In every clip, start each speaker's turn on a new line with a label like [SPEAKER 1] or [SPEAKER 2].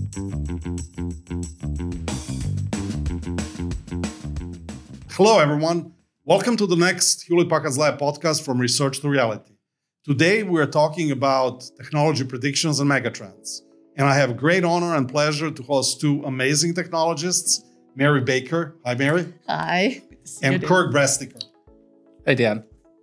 [SPEAKER 1] Hello, everyone. Welcome to the next Hewlett-Packard Lab podcast from Research to Reality. Today, we're talking about technology predictions and megatrends. And I have great honor and pleasure to host two amazing technologists, Mary Baker. Hi, Mary.
[SPEAKER 2] Hi.
[SPEAKER 1] And Kirk Brestiker.
[SPEAKER 3] Hey, Dan.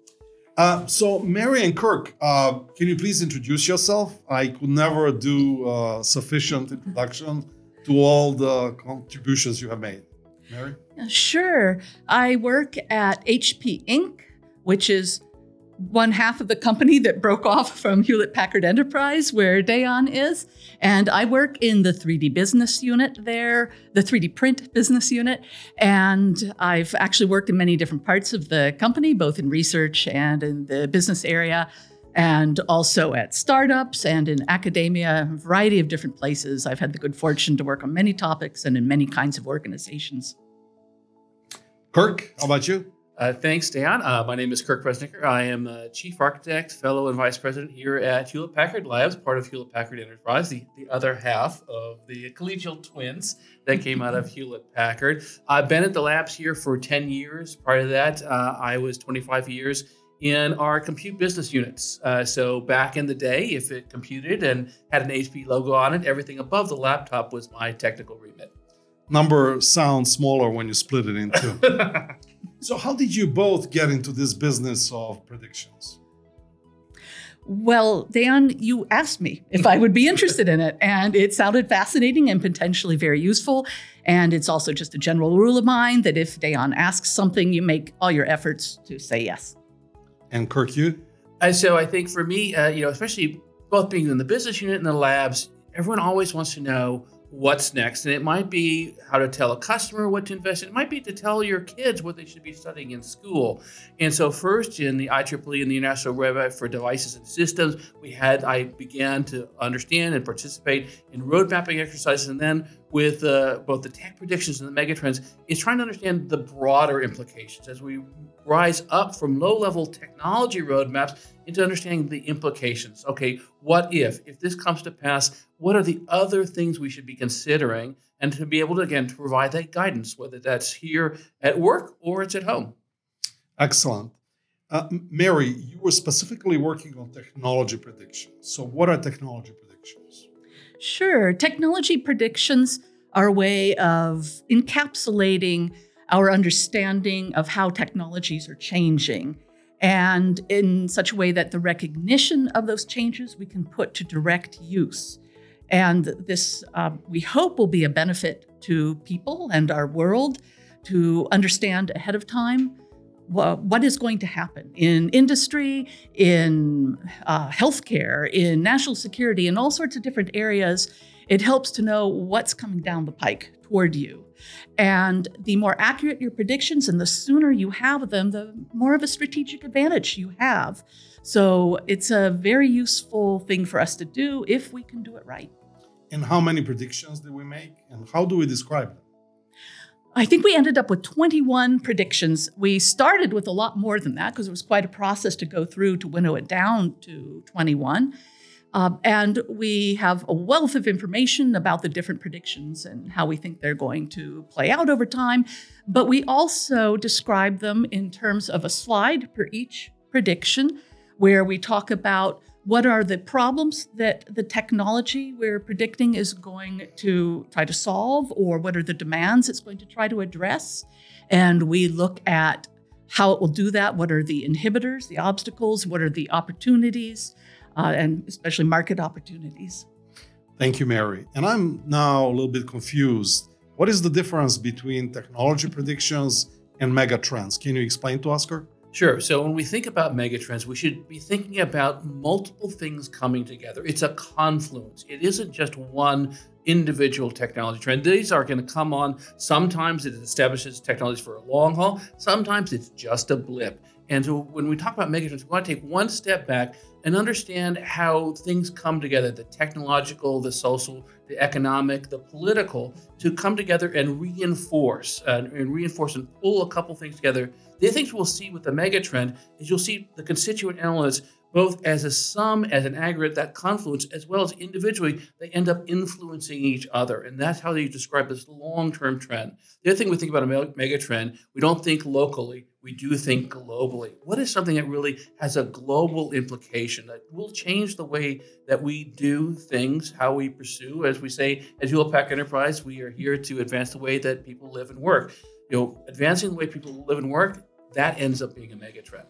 [SPEAKER 1] So, Mary and Kirk, can you please introduce yourself? I could never do sufficient introduction to all the contributions you have made. Mary?
[SPEAKER 2] Sure. I work at HP Inc., which is one half of the company that broke off from Hewlett-Packard Enterprise, where Dejan is. And I work in the 3D business unit there, the 3D print business unit. And I've actually worked in many different parts of the company, both in research and in the business area, and also at startups and in academia, a variety of different places. I've had the good fortune to work on many topics and in many kinds of organizations.
[SPEAKER 1] Kirk, how about you?
[SPEAKER 3] Thanks, Dan. My name is Kirk Brestiker. I am the Chief Architect, Fellow, and Vice President here at Hewlett-Packard Labs, part of Hewlett-Packard Enterprise, the other half of the collegial twins that came out of Hewlett-Packard. I've been at the labs here for 10 years. Prior to that, I was 25 years in our compute business units. So back in the day, if it computed and had an HP logo on it, everything above the laptop was my technical remit.
[SPEAKER 1] Number sounds smaller when you split it in two. So how did you both get into this business of predictions?
[SPEAKER 2] Well, Dan, you asked me if I would be interested in it, and it sounded fascinating and potentially very useful. And it's also just a general rule of mine that if Dejan asks something, you make all your efforts to say yes.
[SPEAKER 1] And Kirk, you?
[SPEAKER 3] So I think for me, especially both being in the business unit and the labs, everyone always wants to know what's next. And it might be how to tell a customer what to invest in. It might be to tell your kids what they should be studying in school. And so first in the IEEE and the International Roadmap for Devices and Systems, I began to understand and participate in road mapping exercises. And then with both the tech predictions and the megatrends, is trying to understand the broader implications as we rise up from low-level technology roadmaps into understanding the implications. Okay, what if this comes to pass, what are the other things we should be considering? And to be able to, again, to provide that guidance, whether that's here at work or it's at home.
[SPEAKER 1] Excellent. Mary, you were specifically working on technology predictions. So what are technology predictions?
[SPEAKER 2] Sure. Technology predictions are a way of encapsulating our understanding of how technologies are changing, and in such a way that the recognition of those changes we can put to direct use. And this, we hope, will be a benefit to people and our world to understand ahead of time what is going to happen in industry, in healthcare, in national security, in all sorts of different areas. It helps to know what's coming down the pike toward you. And the more accurate your predictions and the sooner you have them, the more of a strategic advantage you have. So it's a very useful thing for us to do if we can do it right.
[SPEAKER 1] And how many predictions did we make? And how do we describe them?
[SPEAKER 2] I think we ended up with 21 predictions. We started with a lot more than that because it was quite a process to go through to winnow it down to 21. And we have a wealth of information about the different predictions and how we think they're going to play out over time. But we also describe them in terms of a slide per each prediction, where we talk about what are the problems that the technology we're predicting is going to try to solve, or what are the demands it's going to try to address. And we look at how it will do that. What are the inhibitors, the obstacles? What are the opportunities? And especially market opportunities.
[SPEAKER 1] Thank you, Mary. And I'm now a little bit confused. What is the difference between technology predictions and megatrends? Can you explain to us, Kirk?
[SPEAKER 3] Sure. So when we think about megatrends, we should be thinking about multiple things coming together. It's a confluence. It isn't just one individual technology trend. These are going to come on. Sometimes it establishes technologies for a long haul. Sometimes it's just a blip. And so when we talk about megatrends, we want to take one step back and understand how things come together, the technological, the social, the economic, the political, to come together and reinforce and pull a couple things together. The things we'll see with the megatrend is you'll see the constituent elements, both as a sum, as an aggregate, that confluence, as well as individually, they end up influencing each other. And that's how you describe this long-term trend. The other thing we think about a mega trend, we don't think locally, we do think globally. What is something that really has a global implication that will change the way that we do things, how we pursue? As we say, as Hewlett Packard Enterprise, we are here to advance the way that people live and work. Advancing the way people live and work, that ends up being a mega trend.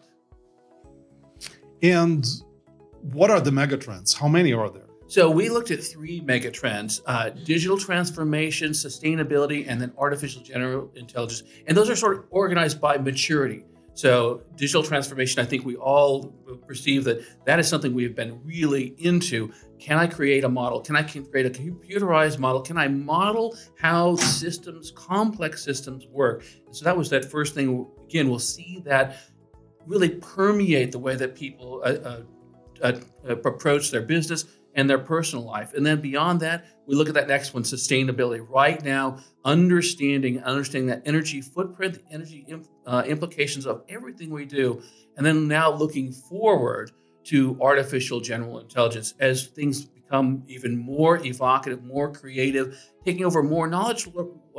[SPEAKER 1] And what are the megatrends? How many are there?
[SPEAKER 3] So we looked at 3 megatrends: digital transformation, sustainability, and then artificial general intelligence. And those are sort of organized by maturity. So digital transformation, I think we all perceive that is something we have been really into. Can I create a model? Can I create a computerized model? Can I model how complex systems work? And so that was that first thing. Again, we'll see that really permeate the way that people approach their business and their personal life. And then beyond that, we look at that next one, sustainability. Right now, understanding that energy footprint, the energy implications of everything we do, and then now looking forward to artificial general intelligence as things become even more evocative, more creative, taking over more knowledge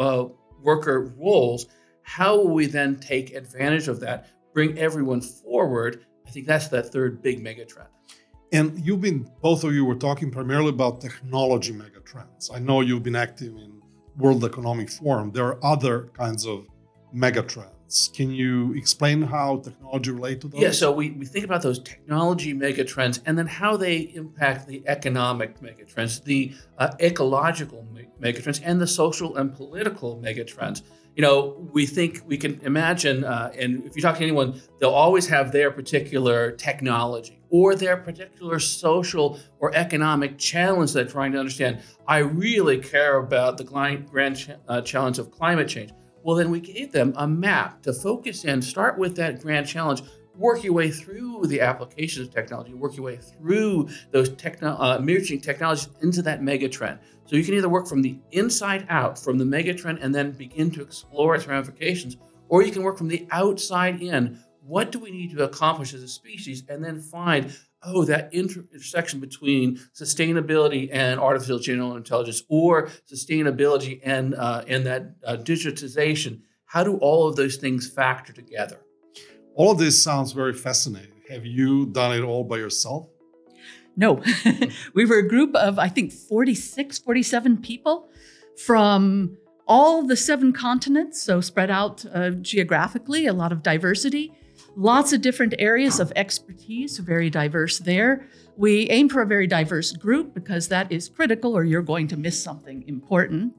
[SPEAKER 3] worker roles. How will we then take advantage of that? Bring everyone forward. I think that's that third big mega trend.
[SPEAKER 1] And both of you were talking primarily about technology mega trends. I know you've been active in World Economic Forum. There are other kinds of mega trends. Can you explain how technology relate to those?
[SPEAKER 3] Yeah, so we think about those technology mega trends and then how they impact the economic mega trends, the ecological mega trends, and the social and political mega trends. We think we can imagine, and if you talk to anyone, they'll always have their particular technology or their particular social or economic challenge they're trying to understand. I really care about the grand challenge of climate change. Well, then we gave them a map to focus in, start with that grand challenge, work your way through the applications of technology, work your way through those emerging technologies into that mega trend. So you can either work from the inside out, from the mega trend, and then begin to explore its ramifications, or you can work from the outside in. What do we need to accomplish as a species? And then find, that intersection between sustainability and artificial general intelligence, or sustainability and that digitization. How do all of those things factor together?
[SPEAKER 1] All of this sounds very fascinating. Have you done it all by yourself?
[SPEAKER 2] No. We were a group of, I think, 46, 47 people from all the 7 continents, so spread out geographically, a lot of diversity, lots of different areas of expertise, very diverse there. We aim for a very diverse group because that is critical or you're going to miss something important.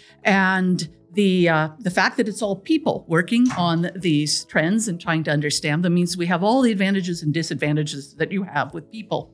[SPEAKER 2] And the fact that it's all people working on these trends and trying to understand them means we have all the advantages and disadvantages that you have with people.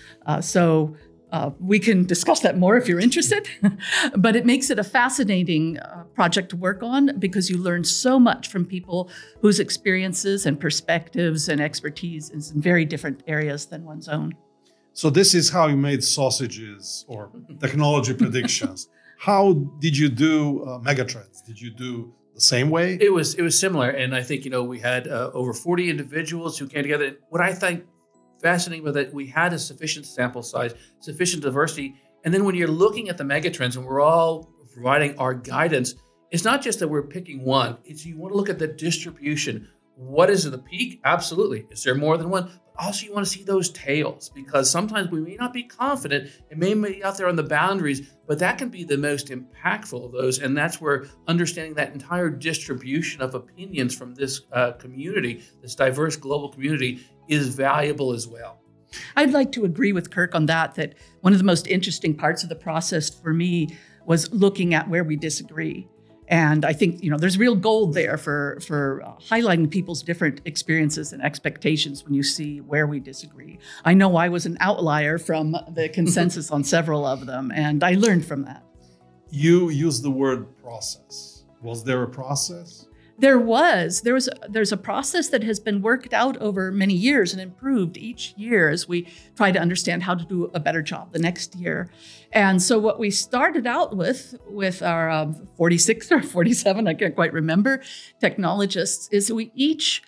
[SPEAKER 2] So we can discuss that more if you're interested, but it makes it a fascinating project to work on because you learn so much from people whose experiences and perspectives and expertise is in very different areas than one's own.
[SPEAKER 1] So this is how you made sausages or technology predictions. How did you do megatrends? Did you do the same way?
[SPEAKER 3] It was similar, and I think we had over 40 individuals who came together. What I think fascinating was that we had a sufficient sample size, sufficient diversity, and then when you're looking at the megatrends and we're all providing our guidance, it's not just that we're picking one. It's you want to look at the distribution. What is the peak? Absolutely. Is there more than one? But also you want to see those tails because sometimes we may not be confident. It may be out there on the boundaries, but that can be the most impactful of those. And that's where understanding that entire distribution of opinions from this community, this diverse global community, is valuable as well.
[SPEAKER 2] I'd like to agree with Kirk on that one of the most interesting parts of the process for me was looking at where we disagree. And I think, there's real gold there for highlighting people's different experiences and expectations when you see where we disagree. I know I was an outlier from the consensus on several of them, and I learned from that.
[SPEAKER 1] You used the word process. Was there a process?
[SPEAKER 2] There's a process that has been worked out over many years and improved each year as we try to understand how to do a better job the next year. And so what we started out with our 46 or 47, I can't quite remember, technologists, is we each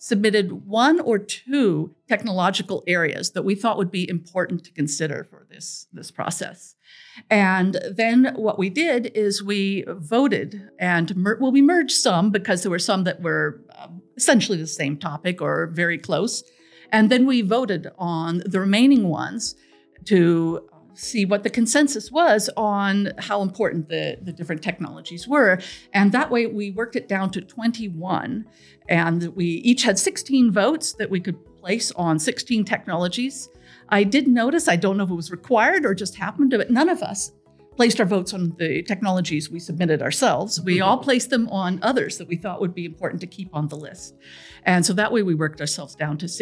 [SPEAKER 2] submitted one or two technological areas that we thought would be important to consider for this process. And then what we did is we voted and we merged some because there were some that were essentially the same topic or very close. And then we voted on the remaining ones to see what the consensus was on how important the different technologies were. And that way we worked it down to 21. And we each had 16 votes that we could place on 16 technologies. I did notice, I don't know if it was required or just happened, but none of us placed our votes on the technologies we submitted ourselves. We all placed them on others that we thought would be important to keep on the list. And so that way we worked ourselves down to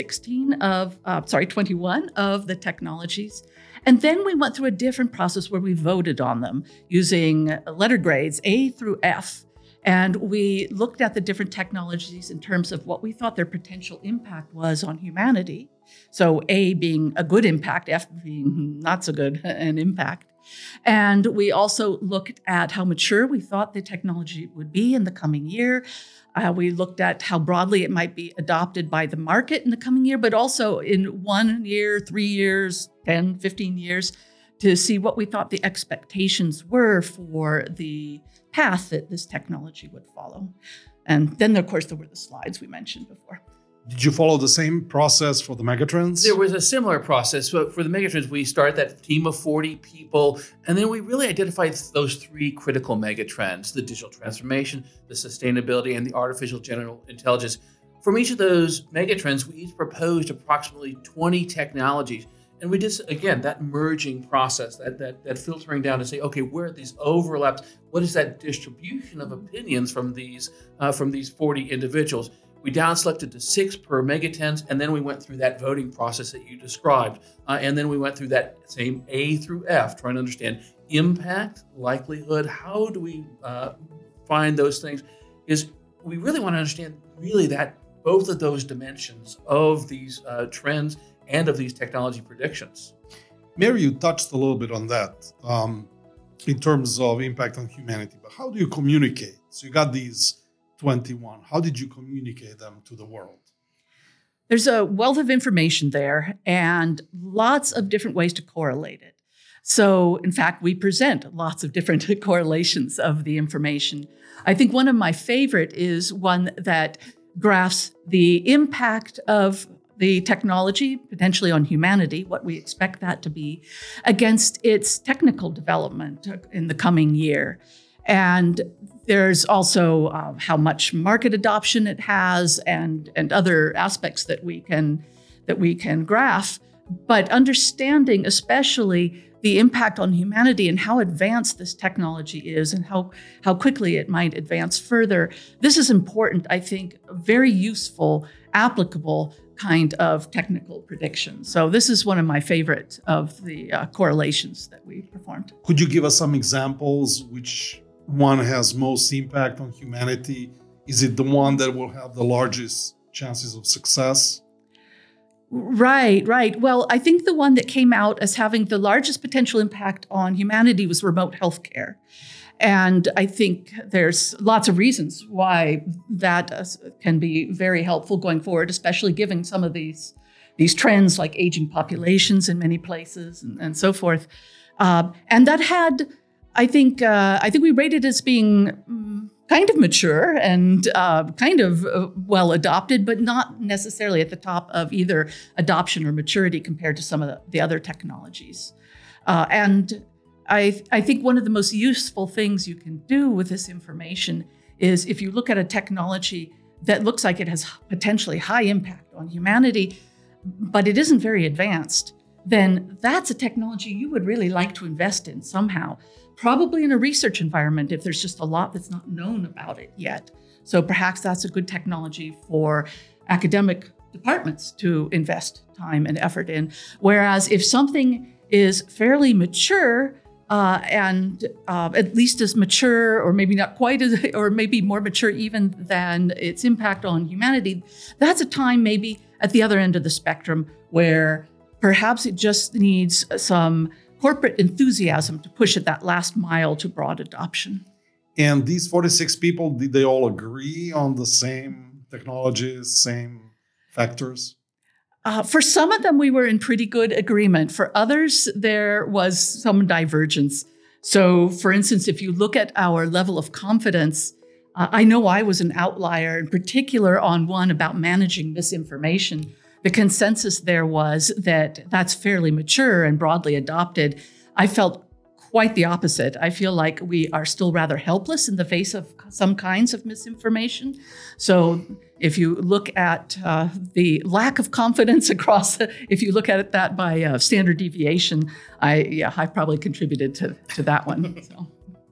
[SPEAKER 2] 21 of the technologies. And then we went through a different process where we voted on them using letter grades A through F. And we looked at the different technologies in terms of what we thought their potential impact was on humanity. So A being a good impact, F being not so good an impact. And we also looked at how mature we thought the technology would be in the coming year. We looked at how broadly it might be adopted by the market in the coming year, but also in 1 year, 3 years, 10, 15 years, to see what we thought the expectations were for the path that this technology would follow. And then, of course, there were the slides we mentioned before.
[SPEAKER 1] Did you follow the same process for the megatrends?
[SPEAKER 3] There was a similar process. So for the megatrends, we started that team of 40 people, and then we really identified those 3 critical megatrends: the digital transformation, the sustainability, and the artificial general intelligence. From each of those megatrends, we each proposed approximately 20 technologies. And we just, again, that merging process, that filtering down to say, okay, where are these overlaps? What is that distribution of opinions from these 40 individuals? We down selected to 6 per megatrends, and then we went through that voting process that you described. And then we went through that same A through F, trying to understand impact, likelihood. How do we find those things? Is we really want to understand really that both of those dimensions of these trends and of these technology predictions.
[SPEAKER 1] Mary, you touched a little bit on that in terms of impact on humanity, but how do you communicate? So you got these 21. How did you communicate them to the world?
[SPEAKER 2] There's a wealth of information there and lots of different ways to correlate it. So, in fact, we present lots of different correlations of the information. I think one of my favorite is one that graphs the impact of the technology, potentially on humanity, what we expect that to be, against its technical development in the coming year. And there's also how much market adoption it has and other aspects that we can graph. But understanding especially the impact on humanity and how advanced this technology is and how quickly it might advance further. This is important, I think, very useful, applicable kind of technical prediction. So this is one of my favorite of the correlations that we performed.
[SPEAKER 1] Could you give us some examples? Which one has most impact on humanity? Is it the one that will have the largest chances of success?
[SPEAKER 2] Right. Well, I think the one that came out as having the largest potential impact on humanity was remote healthcare. And I think there's lots of reasons why that can be very helpful going forward, especially given some of these trends like aging populations in many places and so forth. And that had, I think we rated it as being kind of mature and kind of well adopted, but not necessarily at the top of either adoption or maturity compared to some of the other technologies. And I think one of the most useful things you can do with this information is if you look at a technology that looks like it has potentially high impact on humanity, but it isn't very advanced, then that's a technology you would really like to invest in somehow, probably in a research environment if there's just a lot that's not known about it yet. So perhaps that's a good technology for academic departments to invest time and effort in. Whereas if something is fairly mature, and at least as mature, or maybe not quite as, or maybe more mature even than its impact on humanity, that's a time maybe at the other end of the spectrum where perhaps it just needs some corporate enthusiasm to push it that last mile to broad adoption.
[SPEAKER 1] And these 46 people, did they all agree on the same technologies, same factors?
[SPEAKER 2] For some of them, we were in pretty good agreement. For others, there was some divergence. So, for instance, if you look at our level of confidence, I know I was an outlier, in particular on one about managing misinformation. The consensus there was that that's fairly mature and broadly adopted. I felt quite the opposite. I feel like we are still rather helpless in the face of some kinds of misinformation. So if you look at the lack of confidence across, if you look at it that by standard deviation, I probably contributed to that one. So.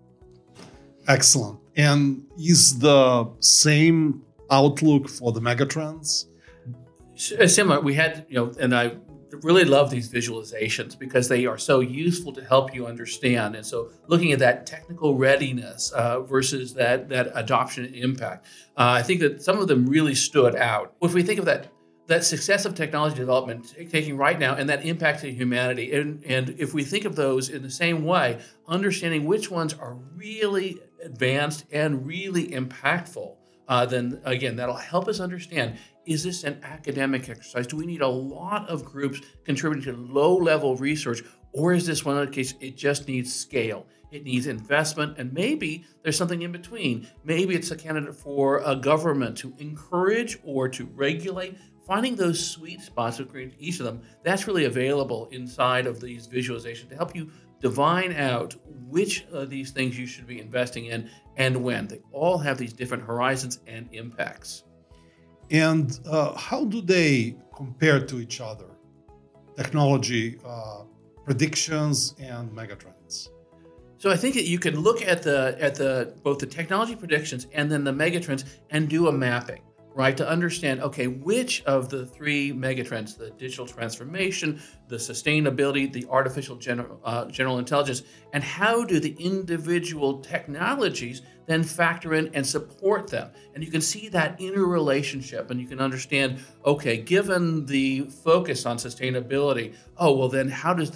[SPEAKER 1] Excellent. And is the same outlook for the megatrends?
[SPEAKER 3] Similar. We had, and I really love these visualizations because they are so useful to help you understand. And so looking at that technical readiness versus that adoption and impact, I think that some of them really stood out. If we think of that success of technology development taking right now and that impact to humanity, and if we think of those in the same way, understanding which ones are really advanced and really impactful, then again, that'll help us understand, is this an academic exercise? Do we need a lot of groups contributing to low-level research? Or is this one of the cases, it just needs scale? It needs investment, and maybe there's something in between. Maybe it's a candidate for a government to encourage or to regulate. Finding those sweet spots between each of them, that's really available inside of these visualizations to help you divine out which of these things you should be investing in and when. They all have these different horizons and impacts.
[SPEAKER 1] And how do they compare to each other? Technology predictions and megatrends.
[SPEAKER 3] So I think that you can look at both the technology predictions and then the megatrends and do a mapping, right? To understand, okay, which of the three megatrends, the digital transformation, the sustainability, the artificial general intelligence, and how do the individual technologies then factor in and support them? And you can see that interrelationship, and you can understand, okay, given the focus on sustainability, then how do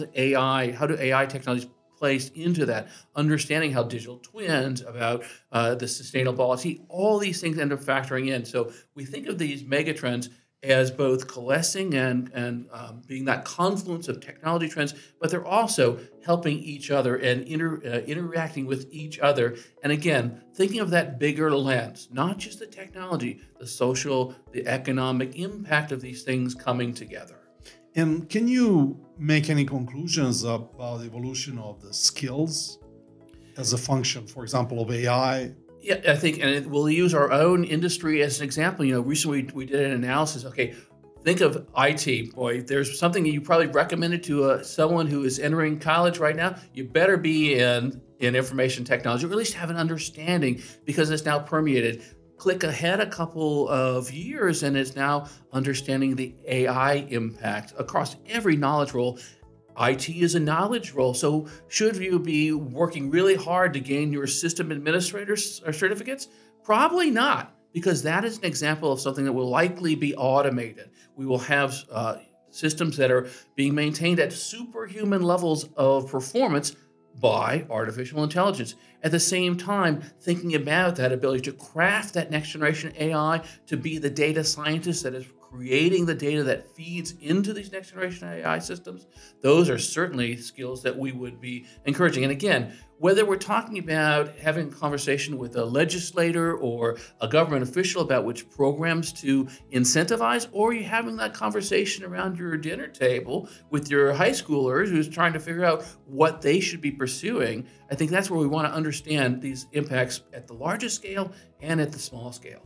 [SPEAKER 3] AI technologies placed into that, understanding how digital twins, about the sustainability, all these things end up factoring in. So we think of these megatrends as both coalescing and being that confluence of technology trends, but they're also helping each other and interacting with each other. And again, thinking of that bigger lens, not just the technology, the social, the economic impact of these things coming together.
[SPEAKER 1] And can you make any conclusions about the evolution of the skills as a function, for example, of AI?
[SPEAKER 3] Yeah, I think, and we'll use our own industry as an example. Recently we did an analysis. Okay, think of IT. Boy, there's something you probably recommended to someone who is entering college right now. You better be in information technology, or at least have an understanding, because it's now permeated. Click ahead a couple of years, and it's now understanding the AI impact across every knowledge role. IT is a knowledge role, so should you be working really hard to gain your system administrator certificates? Probably not, because that is an example of something that will likely be automated. We will have systems that are being maintained at superhuman levels of performance by artificial intelligence. At the same time, thinking about that ability to craft that next generation AI, to be the data scientist that is creating the data that feeds into these next generation AI systems, those are certainly skills that we would be encouraging. And again, whether we're talking about having a conversation with a legislator or a government official about which programs to incentivize, or you're having that conversation around your dinner table with your high schoolers who's trying to figure out what they should be pursuing, I think that's where we want to understand these impacts at the largest scale and at the small scale.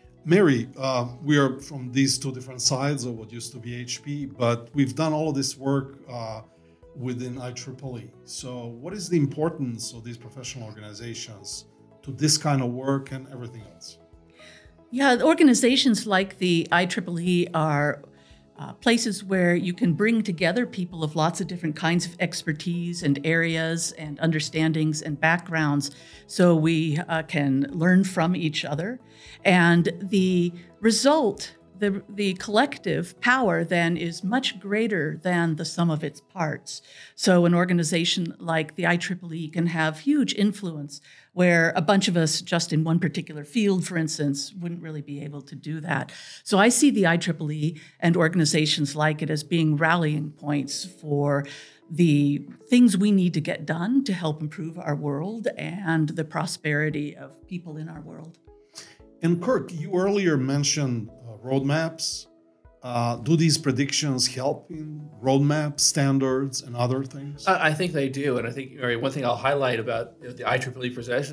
[SPEAKER 1] Mary, we are from these two different sides of what used to be HP, but we've done all of this work within IEEE. So what is the importance of these professional organizations to this kind of work and everything else?
[SPEAKER 2] Yeah, organizations like the IEEE are places where you can bring together people of lots of different kinds of expertise and areas and understandings and backgrounds, so we can learn from each other. And the result the collective power then is much greater than the sum of its parts. So an organization like the IEEE can have huge influence where a bunch of us just in one particular field, for instance, wouldn't really be able to do that. So I see the IEEE and organizations like it as being rallying points for the things we need to get done to help improve our world and the prosperity of people in our world.
[SPEAKER 1] And Kirk, you earlier mentioned roadmaps. Do these predictions help in roadmaps, standards, and other things?
[SPEAKER 3] I think they do, and I think one thing I'll highlight about the IEEE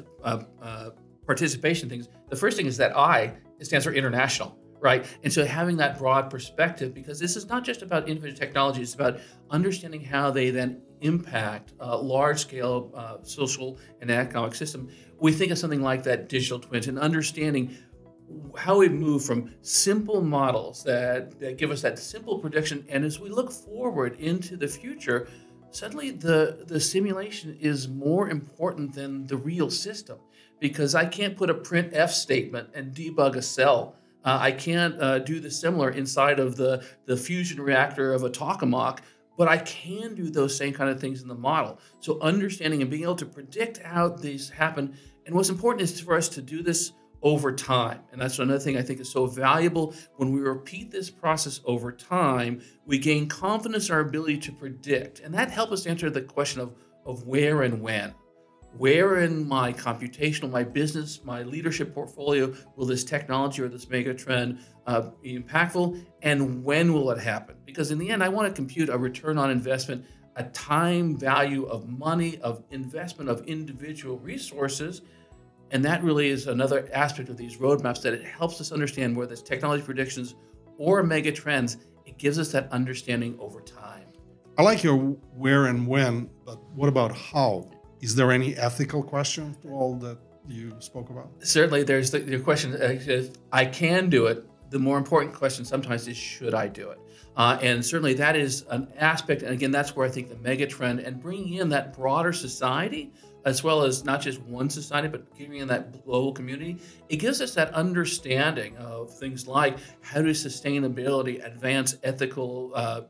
[SPEAKER 3] participation things. The first thing is that it stands for international, right? And so having that broad perspective, because this is not just about individual technology, it's about understanding how they then impact large-scale social and economic system. We think of something like that digital twins and understanding how we move from simple models that give us that simple prediction, and as we look forward into the future, suddenly the simulation is more important than the real system, because I can't put a printf statement and debug a cell. I can't do the similar inside of the fusion reactor of a tokamak, but I can do those same kind of things in the model. So understanding and being able to predict how these happen, and what's important is for us to do this over time. And that's another thing I think is so valuable. When we repeat this process over time, we gain confidence in our ability to predict. And that helps us answer the question of where and when. Where in my computational, my business, my leadership portfolio will this technology or this mega trend be impactful, and when will it happen? Because in the end, I want to compute a return on investment, a time value of money, of investment of individual resources. And that really is another aspect of these roadmaps, that it helps us understand where there's technology predictions or mega trends. It gives us that understanding over time.
[SPEAKER 1] I like your where and when, but what about how? Is there any ethical question to all that you spoke about?
[SPEAKER 3] Certainly, there's the question, I can do it. The more important question sometimes is, should I do it? And certainly that is an aspect. And again, that's where I think the mega trend and bringing in that broader society, as well as not just one society, but giving in that global community, it gives us that understanding of things like how do sustainability advance ethical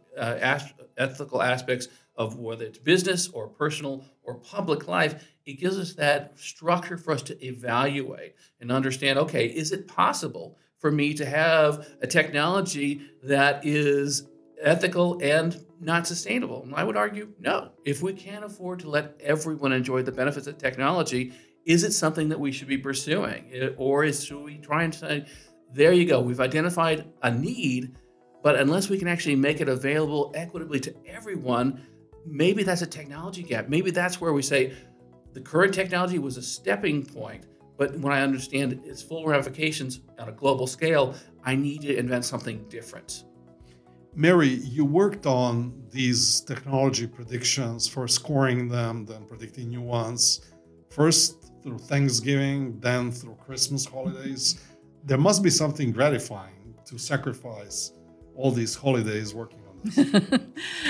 [SPEAKER 3] aspects of whether it's business or personal or public life. It gives us that structure for us to evaluate and understand, okay, is it possible for me to have a technology that is ethical and not sustainable? And I would argue, no. If we can't afford to let everyone enjoy the benefits of technology, is it something that we should be pursuing? Or should we try and say, there you go, we've identified a need, but unless we can actually make it available equitably to everyone, maybe that's a technology gap. Maybe that's where we say the current technology was a stepping point, but when I understand its full ramifications on a global scale, I need to invent something different.
[SPEAKER 1] Mary, you worked on these technology predictions, first scoring them, then predicting new ones, first through Thanksgiving, then through Christmas holidays. There must be something gratifying to sacrifice all these holidays working on this.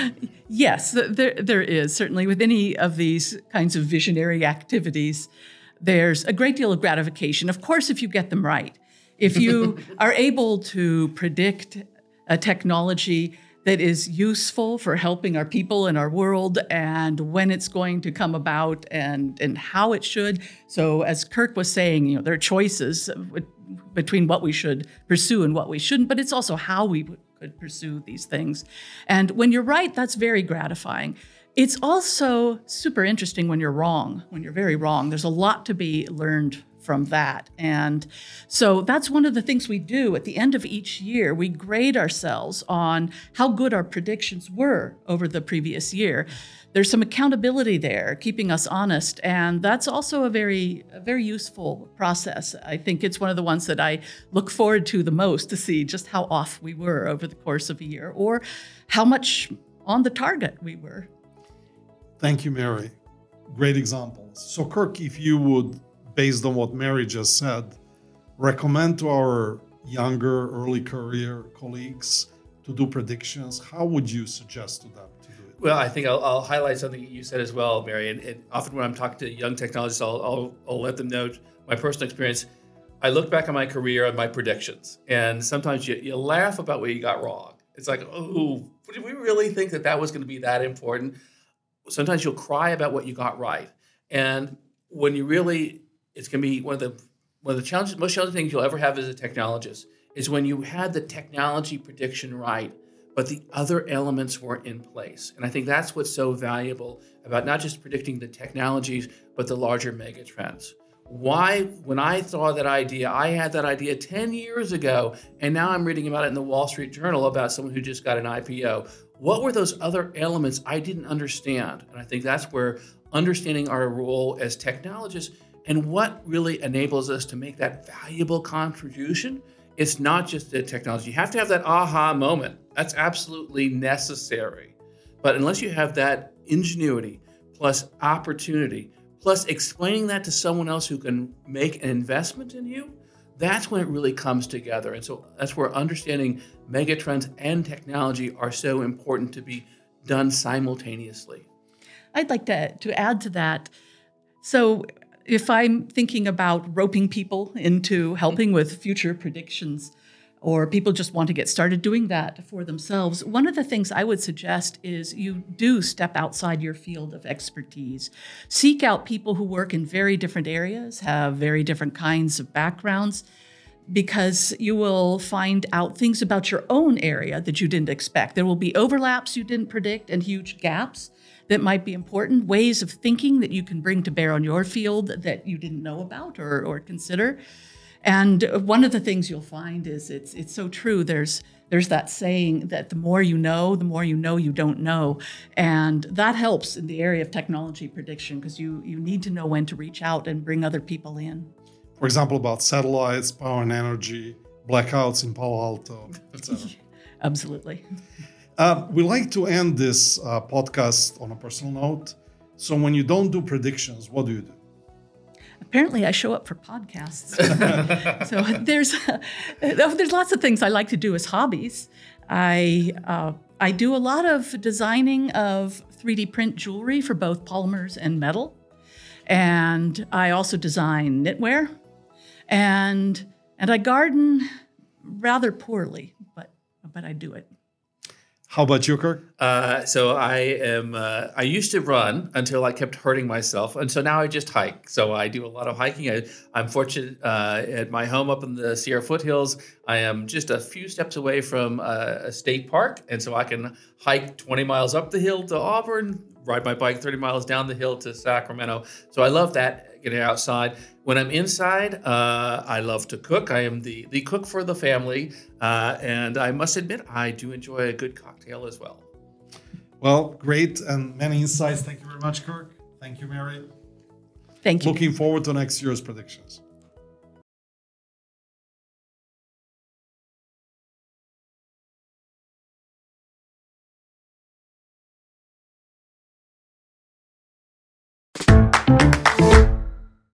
[SPEAKER 2] Yes, there is. Certainly with any of these kinds of visionary activities, there's a great deal of gratification. Of course, if you get them right. If you are able to predict a technology that is useful for helping our people and our world, and when it's going to come about and how it should. So as Kirk was saying, there are choices between what we should pursue and what we shouldn't, but it's also how we could pursue these things. And when you're right, that's very gratifying. It's also super interesting when you're wrong, when you're very wrong. There's a lot to be learned from that. And so that's one of the things we do at the end of each year. We grade ourselves on how good our predictions were over the previous year. There's some accountability there, keeping us honest. And that's also a very useful process. I think it's one of the ones that I look forward to the most, to see just how off we were over the course of a year, or how much on the target we were.
[SPEAKER 1] Thank you, Mary. Great examples. So Kirk, if you would, based on what Mary just said, recommend to our younger early career colleagues to do predictions, how would you suggest to them to do it?
[SPEAKER 3] Well, I think I'll highlight something you said as well, Mary. And often when I'm talking to young technologists, I'll let them know my personal experience. I look back on my career and my predictions, and sometimes you laugh about what you got wrong. It's like, oh, did we really think that was going to be that important? Sometimes you'll cry about what you got right. And when you really, it's going to be one of the challenges, most challenging things you'll ever have as a technologist is when you had the technology prediction right, but the other elements weren't in place. And I think that's what's so valuable about not just predicting the technologies, but the larger mega trends. Why, when I saw that idea, I had that idea 10 years ago, and now I'm reading about it in the Wall Street Journal about someone who just got an IPO. What were those other elements I didn't understand? And I think that's where understanding our role as technologists and what really enables us to make that valuable contribution. It's not just the technology. You have to have that aha moment. That's absolutely necessary. But unless you have that ingenuity plus opportunity, plus explaining that to someone else who can make an investment in you, that's when it really comes together. And so that's where understanding megatrends and technology are so important to be done simultaneously.
[SPEAKER 2] I'd like to add to that. So if I'm thinking about roping people into helping with future predictions, or people just want to get started doing that for themselves, one of the things I would suggest is you do step outside your field of expertise. Seek out people who work in very different areas, have very different kinds of backgrounds, because you will find out things about your own area that you didn't expect. There will be overlaps you didn't predict and huge gaps that might be important, ways of thinking that you can bring to bear on your field that you didn't know about or consider. And one of the things you'll find is it's so true. There's that saying that the more you know you don't know. And that helps in the area of technology prediction because you need to know when to reach out and bring other people in.
[SPEAKER 1] For example, about satellites, power and energy, blackouts in Palo Alto, etc.
[SPEAKER 2] Absolutely.
[SPEAKER 1] We like to end this podcast on a personal note. So when you don't do predictions, what do you do?
[SPEAKER 2] Apparently, I show up for podcasts. So there's lots of things I like to do as hobbies. I do a lot of designing of 3D print jewelry for both polymers and metal. And I also design knitwear. And I garden rather poorly, but I do it.
[SPEAKER 1] How about you, Kirk?
[SPEAKER 3] So I used to run until I kept hurting myself. And so now I just hike. So I do a lot of hiking. I'm fortunate at my home up in the Sierra foothills. I am just a few steps away from a state park. And so I can hike 20 miles up the hill to Auburn, ride my bike 30 miles down the hill to Sacramento. So I love that, getting outside. When I'm inside, I love to cook. I am the cook for the family. And I must admit, I do enjoy a good cocktail as well.
[SPEAKER 1] Well, great and many insights. Thank you very much, Kirk. Thank you, Mary.
[SPEAKER 2] Thank you.
[SPEAKER 1] Looking forward to next year's predictions.